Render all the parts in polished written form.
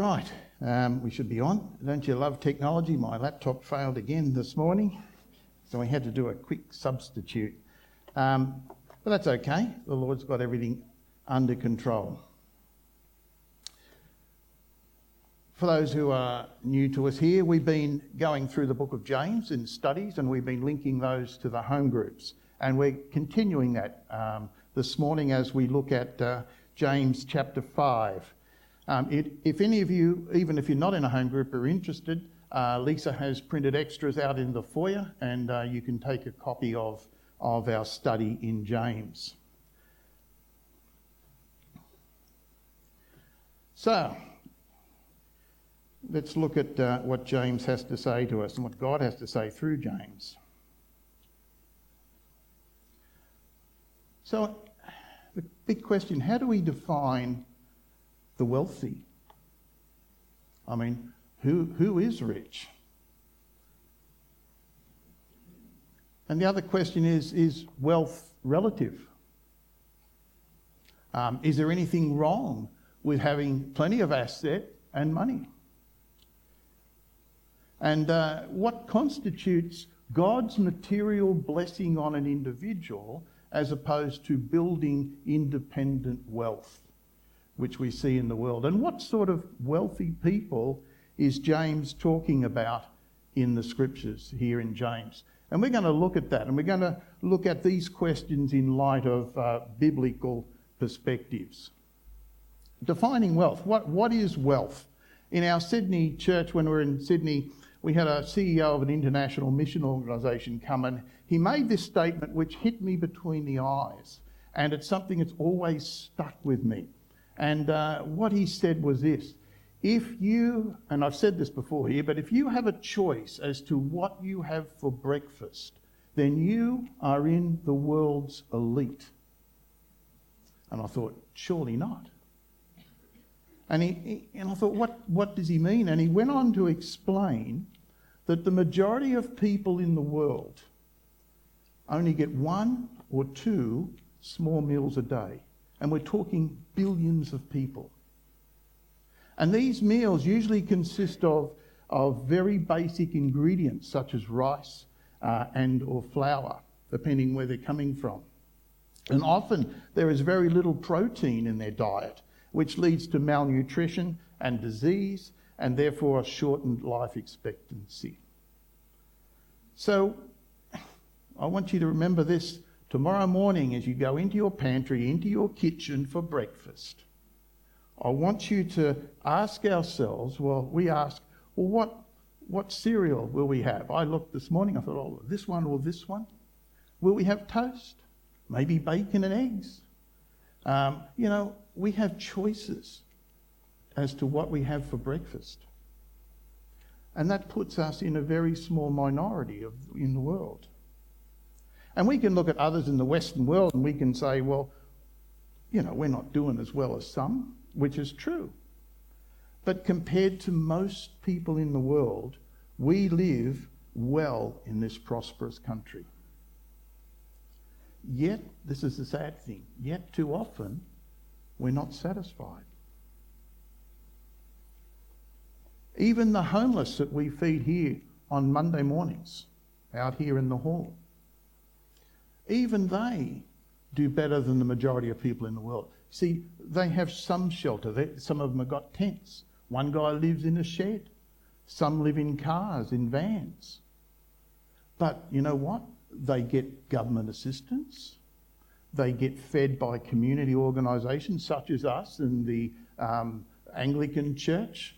Right, we should be on. Don't you love technology? My laptop failed again this morning, so we had to do a quick substitute. But that's okay. The Lord's got everything under control. For those who are new to us here, we've been going through the book of James in studies, and we've been linking those to the home groups. And we're continuing that this morning as we look at James chapter 5. If any of you, even if you're not in a home group, are interested, Lisa has printed extras out in the foyer, and you can take a copy of our study in James. So, let's look at what James has to say to us and what God has to say through James. So, the big question, how do we define the wealthy? I mean, who is rich? And the other question is wealth relative? Is there anything wrong with having plenty of asset and money? And what constitutes God's material blessing on an individual as opposed to building independent wealth, which we see in the world? And what sort of wealthy people is James talking about in the scriptures here in James? And we're going to look at that, and we're going to look at these questions in light of biblical perspectives. Defining wealth. What is wealth? In our Sydney church, when we were in Sydney, we had a CEO of an international mission organisation come, and he made this statement which hit me between the eyes, and it's something that's always stuck with me. And what he said was this: if you, and I've said this before here, but if you have a choice as to what you have for breakfast, then you are in the world's elite. And I thought, surely not. And I thought, what does he mean? And he went on to explain that the majority of people in the world only get 1 or 2 small meals a day. And we're talking billions of people. And these meals usually consist of very basic ingredients such as rice and or flour, depending where they're coming from. And often there is very little protein in their diet, which leads to malnutrition and disease, and therefore a shortened life expectancy. So I want you to remember this tomorrow morning as you go into your pantry, into your kitchen for breakfast. I want you to ask ourselves, what cereal will we have? I looked this morning, I thought, this one or this one? Will we have toast? Maybe bacon and eggs? We have choices as to what we have for breakfast. And that puts us in a very small minority in the world. And we can look at others in the Western world and we can say, we're not doing as well as some, which is true. But compared to most people in the world, we live well in this prosperous country. Yet, this is the sad thing, yet too often we're not satisfied. Even the homeless that we feed here on Monday mornings, out here in the hall, even they do better than the majority of people in the world. See, they have some shelter. Some of them have got tents. One guy lives in a shed. Some live in cars, in vans. But you know what? They get government assistance. They get fed by community organisations such as us and the Anglican Church.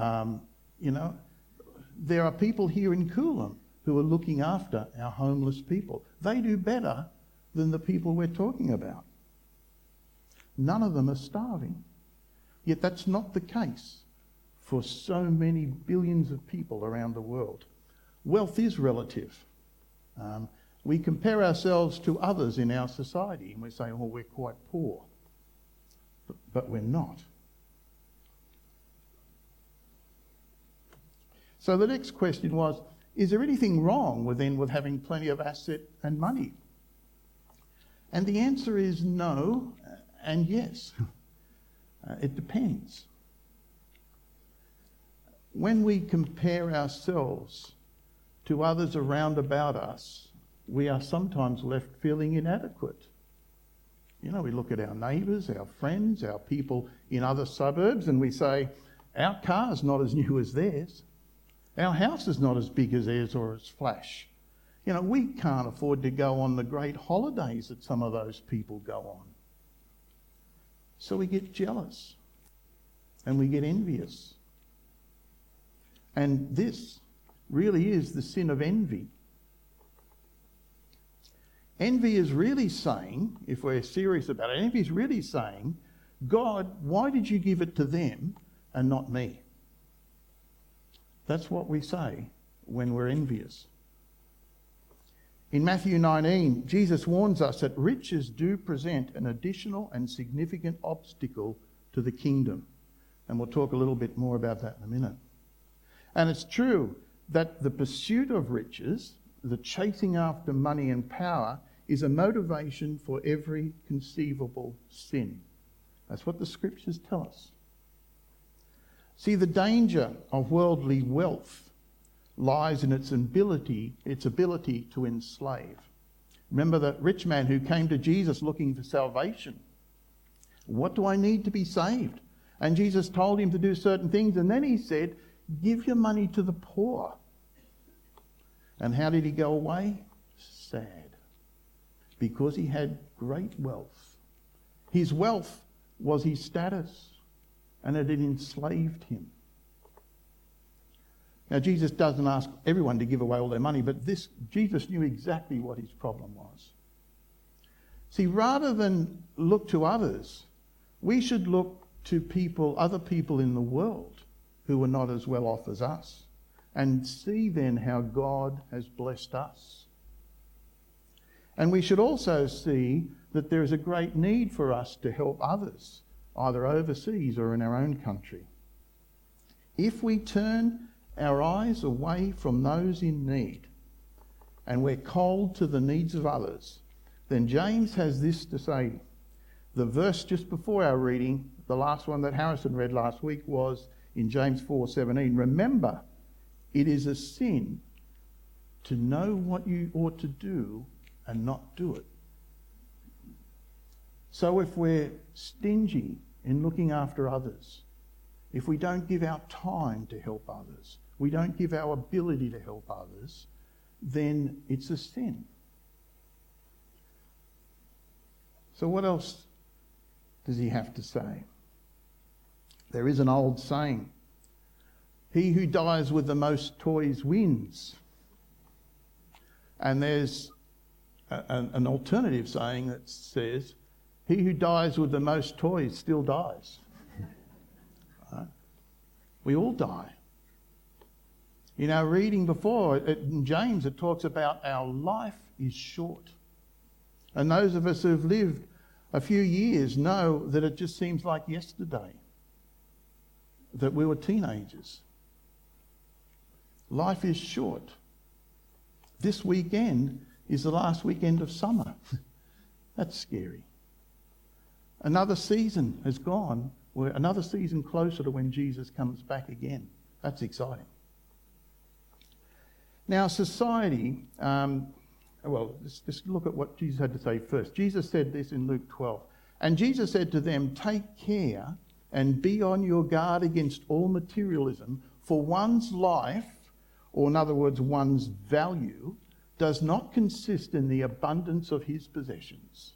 There are people here in Coolum who are looking after our homeless people. They do better than the people we're talking about. None of them are starving. Yet that's not the case for so many billions of people around the world. Wealth is relative. We compare ourselves to others in our society and we say, we're quite poor. But we're not. So the next question was, is there anything wrong with having plenty of asset and money? And the answer is no and yes. It depends. when we compare ourselves to others around about us, we are sometimes left feeling inadequate. You know, we look at our neighbours, our friends, our people in other suburbs, and we say, our car's not as new as theirs. Our house is not as big as theirs or as flash. You know, we can't afford to go on the great holidays that some of those people go on. So we get jealous and we get envious. And this really is the sin of envy. Envy is really saying, if we're serious about it, envy is really saying, God, why did you give it to them and not me? That's what we say when we're envious. In Matthew 19, Jesus warns us that riches do present an additional and significant obstacle to the kingdom. And we'll talk a little bit more about that in a minute. And it's true that the pursuit of riches, the chasing after money and power, is a motivation for every conceivable sin. That's what the scriptures tell us. See, the danger of worldly wealth lies in its ability to enslave. Remember the rich man who came to Jesus looking for salvation. What do I need to be saved? And Jesus told him to do certain things, and then he said, give your money to the poor. And how did he go away? Sad. Because he had great wealth. His wealth was his status, and it had enslaved him. Now, Jesus doesn't ask everyone to give away all their money, but Jesus knew exactly what his problem was. See, rather than look to others, we should look to other people in the world who are not as well off as us, and see then how God has blessed us. And we should also see that there is a great need for us to help others, either overseas or in our own country. If we turn our eyes away from those in need and we're cold to the needs of others, then James has this to say. The verse just before our reading, the last one that Harrison read last week, was in James 4:17. Remember, it is a sin to know what you ought to do and not do it. So if we're stingy in looking after others, if we don't give our time to help others, we don't give our ability to help others, then it's a sin. So what else does he have to say? There is an old saying, he who dies with the most toys wins. And there's an alternative saying that says, he who dies with the most toys still dies. Right? We all die. In our reading before, in James, it talks about our life is short. And those of us who've lived a few years know that it just seems like yesterday that we were teenagers. Life is short. This weekend is the last weekend of summer. That's scary. Another season has gone. We're another season closer to when Jesus comes back again. That's exciting. Now, society, let's look at what Jesus had to say first. Jesus said this in Luke 12. And Jesus said to them, take care and be on your guard against all materialism, for one's life, or in other words, one's value, does not consist in the abundance of his possessions.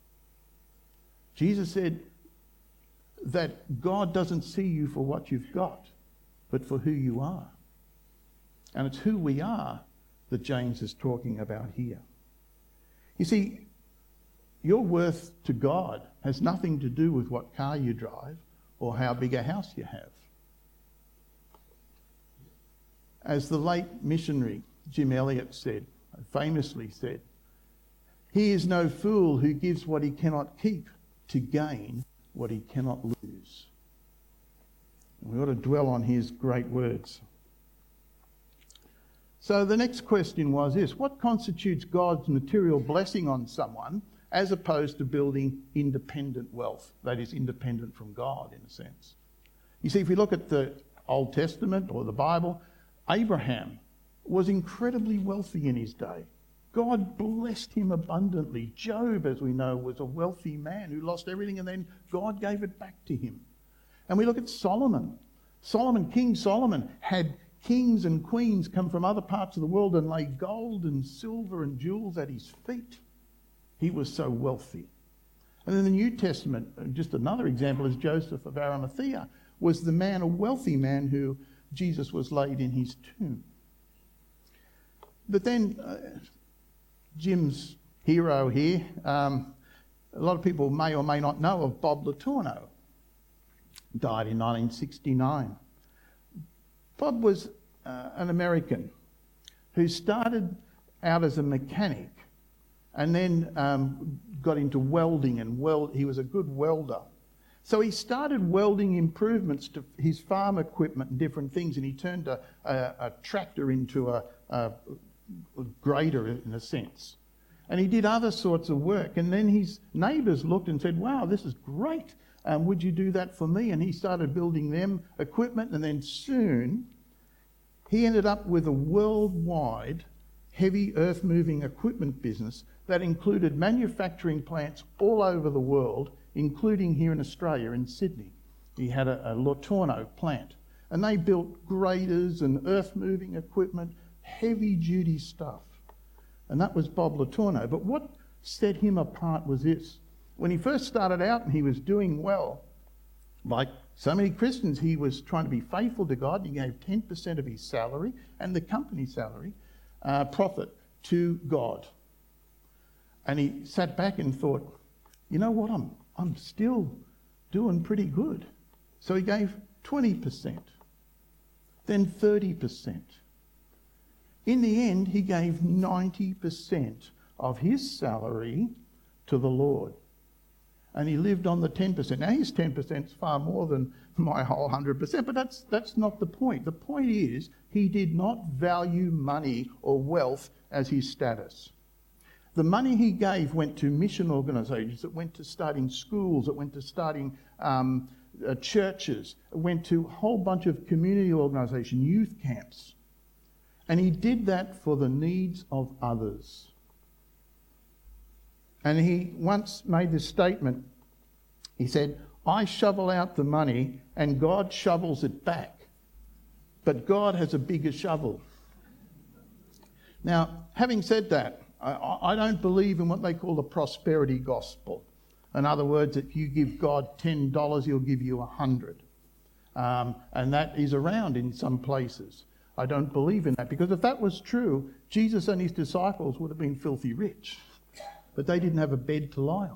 Jesus said that God doesn't see you for what you've got, but for who you are. And it's who we are that James is talking about here. You see, your worth to God has nothing to do with what car you drive or how big a house you have. As the late missionary Jim Elliot famously said, he is no fool who gives what he cannot keep to gain what he cannot lose. We ought to dwell on his great words. So the next question was this: what constitutes God's material blessing on someone as opposed to building independent wealth, that is independent from God in a sense? You see, if we look at the Old Testament or the Bible, Abraham was incredibly wealthy in his day. God blessed him abundantly. Job, as we know, was a wealthy man who lost everything and then God gave it back to him. And we look at Solomon. King Solomon had kings and queens come from other parts of the world and lay gold and silver and jewels at his feet. He was so wealthy. And in the New Testament, just another example is Joseph of Arimathea was the man, a wealthy man who Jesus was laid in his tomb. But then Jim's hero here, a lot of people may or may not know of Bob Letourneau. Died in 1969. Bob was an American who started out as a mechanic and then got into welding he was a good welder. So he started welding improvements to his farm equipment and different things, and he turned a tractor into a grader in a sense. And he did other sorts of work, and then his neighbours looked and said, wow, this is great. Would you do that for me? And he started building them equipment, and then soon he ended up with a worldwide heavy earth-moving equipment business that included manufacturing plants all over the world, including here in Australia, in Sydney. He had a Letourneau plant, and they built graders and earth-moving equipment, heavy-duty stuff. And that was Bob Letourneau. But what set him apart was this. When he first started out and he was doing well, like so many Christians, he was trying to be faithful to God. He gave 10% of his salary and the company's salary, profit, to God. And he sat back and thought, you know what, I'm still doing pretty good. So he gave 20%, then 30%. In the end, he gave 90% of his salary to the Lord. And he lived on the 10%. Now his 10% is far more than my whole 100%, but that's not the point. The point is he did not value money or wealth as his status. The money he gave went to mission organisations, it went to starting schools, it went to starting churches, it went to a whole bunch of community organisations, youth camps. And he did that for the needs of others. And he once made this statement. He said, I shovel out the money and God shovels it back. But God has a bigger shovel. Now, having said that, I don't believe in what they call the prosperity gospel. In other words, if you give God $10, he'll give you 100. And that is around in some places. I don't believe in that, because if that was true, Jesus and his disciples would have been filthy rich. But they didn't have a bed to lie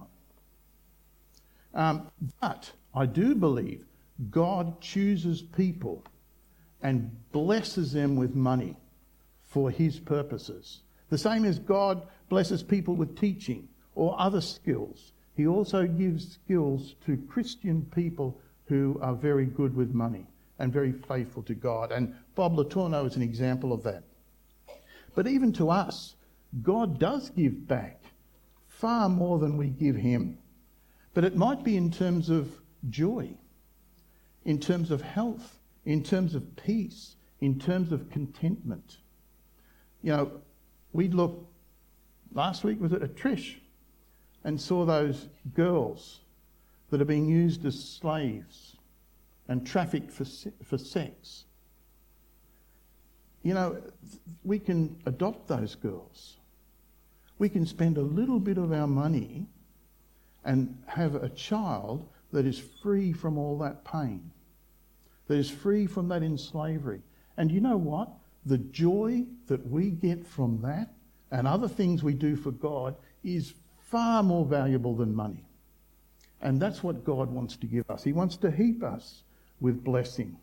on. But I do believe God chooses people and blesses them with money for his purposes. The same as God blesses people with teaching or other skills. He also gives skills to Christian people who are very good with money and very faithful to God. And Bob Letourneau is an example of that. But even to us, God does give back far more than we give him. But it might be in terms of joy, in terms of health, in terms of peace, in terms of contentment. You know, we looked, last week was at Trish, and saw those girls that are being used as slaves and trafficked for sex. You know, we can adopt those girls. We can spend a little bit of our money and have a child that is free from all that pain, that is free from that enslavery. And you know what? The joy that we get from that and other things we do for God is far more valuable than money. And that's what God wants to give us. He wants to heap us with blessing.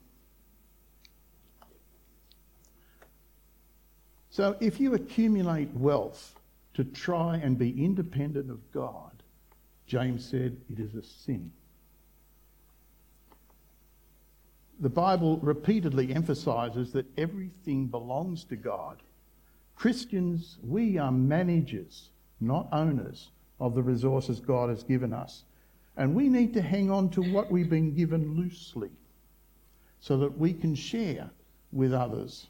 So if you accumulate wealth to try and be independent of God, James said it is a sin. The Bible repeatedly emphasises that everything belongs to God. Christians, we are managers, not owners, of the resources God has given us. And we need to hang on to what we've been given loosely. so that we can share with others.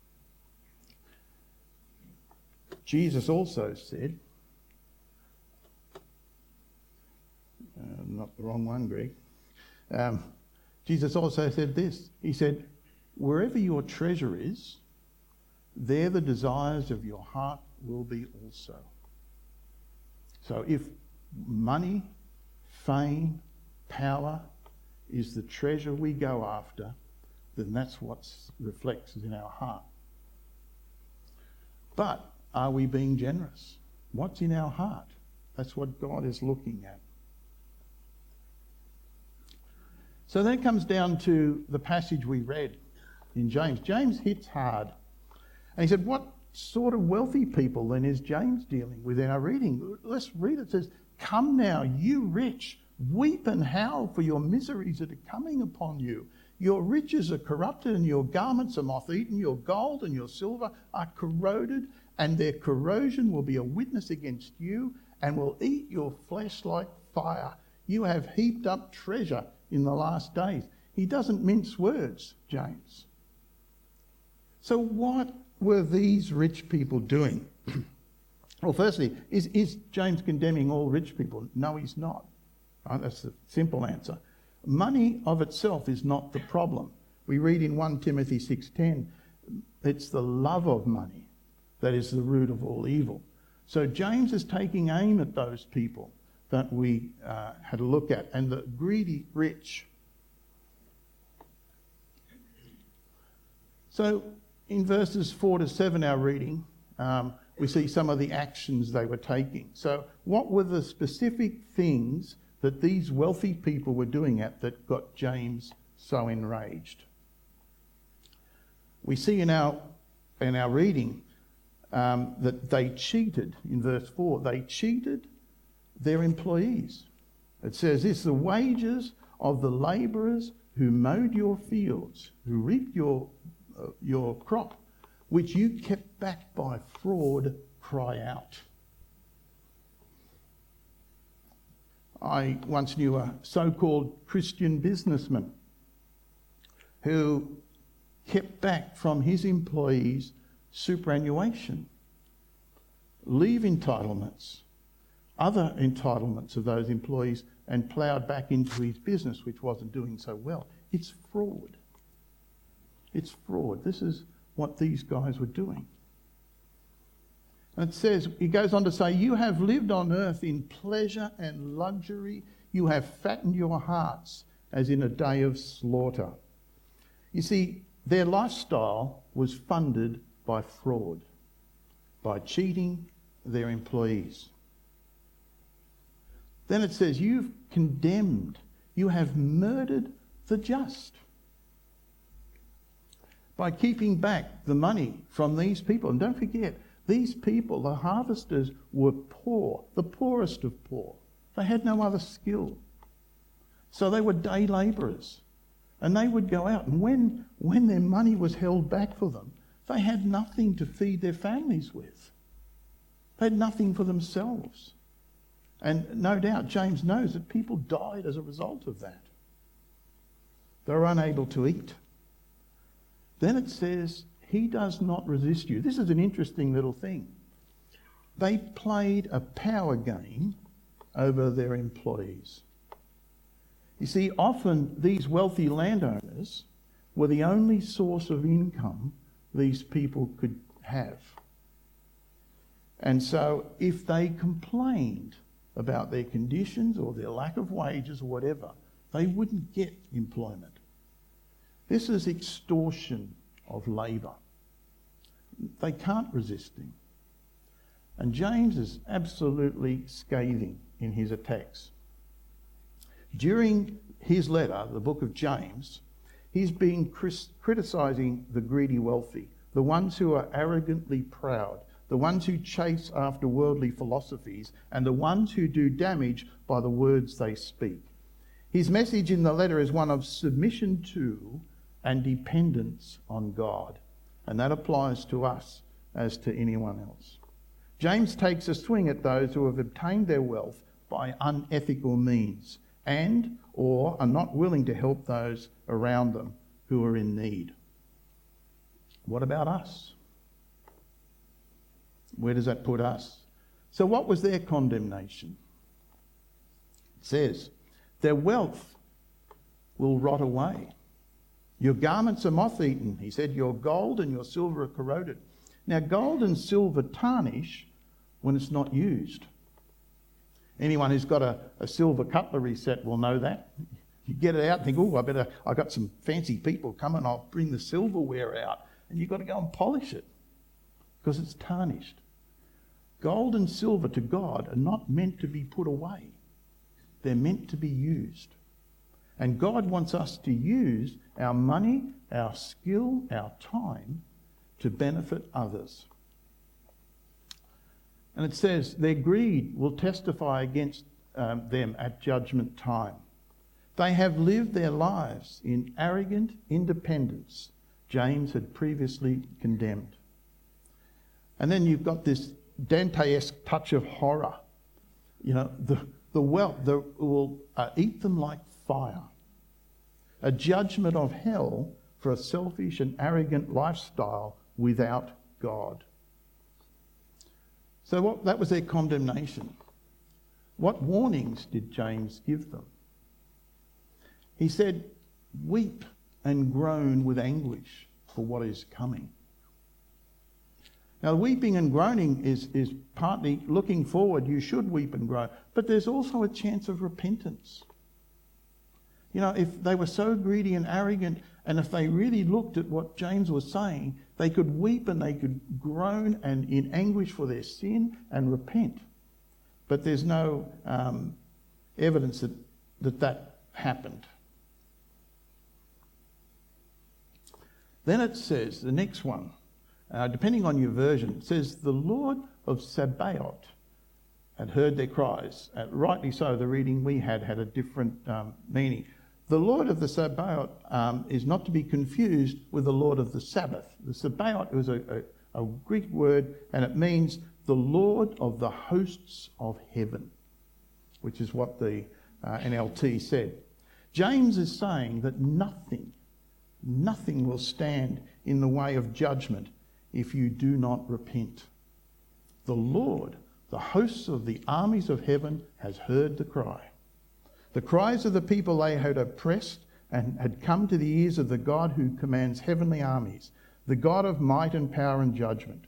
Jesus also said, not the wrong one, Greg. Jesus also said this. He said, wherever your treasure is, there the desires of your heart will be also. So if money, fame, power is the treasure we go after, then that's what reflects in our heart. But are we being generous? What's in our heart? That's what God is looking at. So that comes down to the passage we read in James. James hits hard. And he said, what sort of wealthy people then is James dealing with in our reading? Let's read it. It says, come now, you rich, weep and howl for your miseries that are coming upon you. Your riches are corrupted and your garments are moth-eaten. Your gold and your silver are corroded, and their corrosion will be a witness against you and will eat your flesh like fire. You have heaped up treasure in the last days. He doesn't mince words, James. So what were these rich people doing? Well, firstly, is James condemning all rich people? No, he's not. Right? That's the simple answer. Money of itself is not the problem. We read in 1 Timothy 6:10, it's the love of money that is the root of all evil. So James is taking aim at those people that we had a look at, and the greedy rich. So in verses 4 to 7, our reading, we see some of the actions they were taking. So what were the specific things that these wealthy people were doing that got James so enraged? We see in our reading that they cheated in verse 4. They cheated their employees. It says this, the wages of the labourers who mowed your fields, who reaped your crop, which you kept back by fraud, cry out. I once knew a so-called Christian businessman who kept back from his employees superannuation, leave entitlements, other entitlements of those employees, and ploughed back into his business, which wasn't doing so well. It's fraud. It's fraud. This is what these guys were doing. And it says, he goes on to say, you have lived on earth in pleasure and luxury. You have fattened your hearts as in a day of slaughter. You see, their lifestyle was funded by fraud, by cheating their employees. Then it says, you've condemned, you have murdered the just. By keeping back the money from these people. And don't forget, these people, the harvesters, were poor, the poorest of poor. They had no other skill. So they were day labourers. And they would go out, and when their money was held back for them, they had nothing to feed their families with. They had nothing for themselves. And no doubt James knows that people died as a result of that. They were unable to eat. Then it says, he does not resist you. This is an interesting little thing. They played a power game over their employees. You see, often these wealthy landowners were the only source of income these people could have. And so if they complained about their conditions or their lack of wages or whatever, they wouldn't get employment. This is extortion of labour. They can't resist him. And James is absolutely scathing in his attacks. During his letter, the book of James, he's been criticising the greedy wealthy, the ones who are arrogantly proud, the ones who chase after worldly philosophies, and the ones who do damage by the words they speak. His message in the letter is one of submission to and dependence on God. And that applies to us as to anyone else. James takes a swing at those who have obtained their wealth by unethical means and or are not willing to help those around them who are in need. What about us? Where does that put us? So what was their condemnation? It says, their wealth will rot away. Your garments are moth-eaten. He said, your gold and your silver are corroded. Now, gold and silver tarnish when it's not used. Anyone who's got a silver cutlery set will know that. You get it out and think, oh, I got some fancy people coming, I'll bring the silverware out. And you've got to go and polish it because it's tarnished. Gold and silver to God are not meant to be put away. They're meant to be used. And God wants us to use our money, our skill, our time to benefit others. And it says, their greed will testify against them at judgment time. They have lived their lives in arrogant independence, James had previously condemned. And then you've got this Dante-esque touch of horror. You know, the wealth will eat them like fire. A judgment of hell for a selfish and arrogant lifestyle without God. So that was their condemnation. What warnings did James give them? He said, weep and groan with anguish for what is coming. Now, weeping and groaning is partly looking forward. You should weep and groan. But there's also a chance of repentance. You know, if they were so greedy and arrogant, and if they really looked at what James was saying, they could weep and they could groan and in anguish for their sin and repent. But there's no evidence that happened. Then it says, the next one, depending on your version, it says, the Lord of Sabaoth had heard their cries. Rightly so, the reading we had a different meaning. The Lord of the Sabaoth is not to be confused with the Lord of the Sabbath. The Sabaoth was a Greek word, and it means the Lord of the hosts of heaven, which is what the NLT said. James is saying that nothing will stand in the way of judgment if you do not repent. The Lord, the hosts of the armies of heaven, has heard the cry. The cries of the people they had oppressed and had come to the ears of the God who commands heavenly armies, the God of might and power and judgment.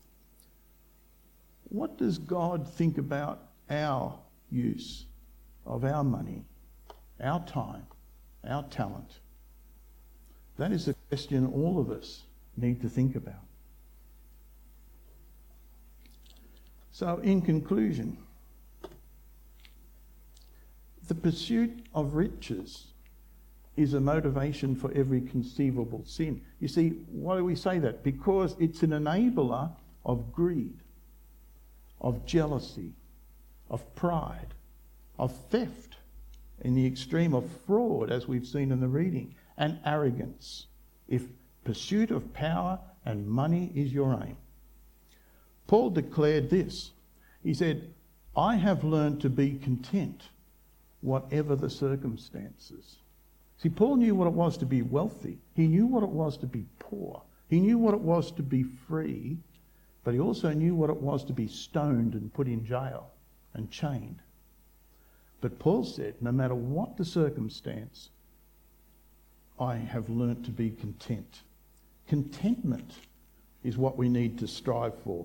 What does God think about our use of our money, our time, our talent? That is a question all of us need to think about. So, in conclusion, the pursuit of riches is a motivation for every conceivable sin. You see, why do we say that? Because it's an enabler of greed, of jealousy, of pride, of theft, in the extreme of fraud, as we've seen in the reading, and arrogance, if pursuit of power and money is your aim. Paul declared this. He said, I have learned to be content, whatever the circumstances. See, Paul knew what it was to be wealthy. He knew what it was to be poor. He knew what it was to be free, but he also knew what it was to be stoned and put in jail and chained. But Paul said, no matter what the circumstance, I have learnt to be content. Contentment is what we need to strive for.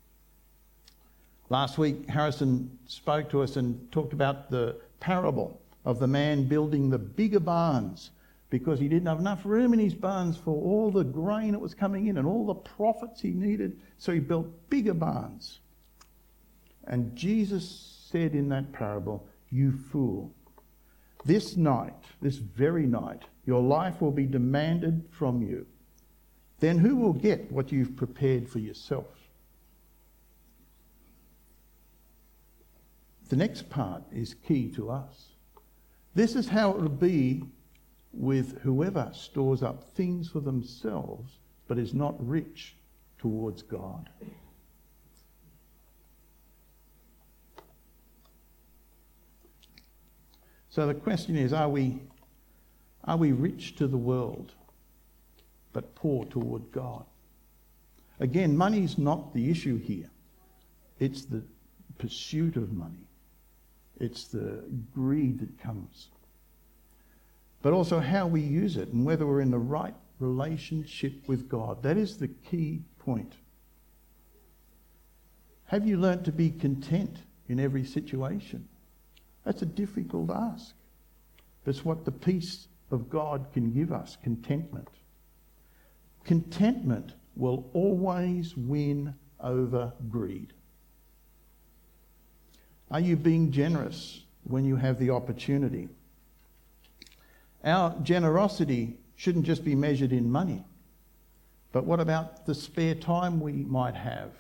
Last week, Harrison spoke to us and talked about the parable of the man building the bigger barns because he didn't have enough room in his barns for all the grain that was coming in and all the profits he needed, so he built bigger barns. And Jesus said in that parable, you fool, this night, this very night, your life will be demanded from you. Then who will get what you've prepared for yourself? The next part is key to us. This is how it will be with whoever stores up things for themselves but is not rich towards God. So the question is, are we rich to the world? but pour toward God. Again, money's not the issue here. It's the pursuit of money. It's the greed that comes. But also how we use it and whether we're in the right relationship with God. That is the key point. Have you learnt to be content in every situation? That's a difficult ask. But it's what the peace of God can give us, contentment. Contentment will always win over greed. Are you being generous when you have the opportunity? Our generosity shouldn't just be measured in money, but what about the spare time we might have?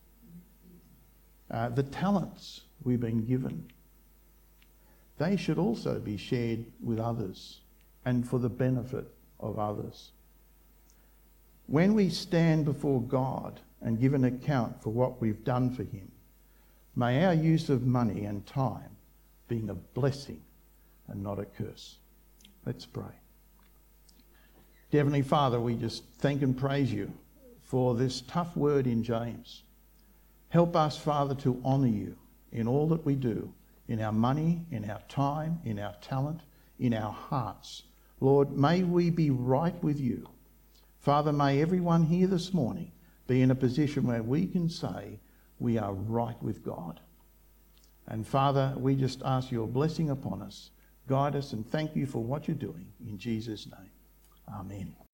The talents we've been given. They should also be shared with others and for the benefit of others. When we stand before God and give an account for what we've done for him, may our use of money and time be a blessing and not a curse. Let's pray. Dear Heavenly Father, we just thank and praise you for this tough word in James. Help us, Father, to honour you in all that we do, in our money, in our time, in our talent, in our hearts. Lord, may we be right with you. Father, may everyone here this morning be in a position where we can say we are right with God. And Father, we just ask your blessing upon us. Guide us and thank you for what you're doing. In Jesus' name, amen.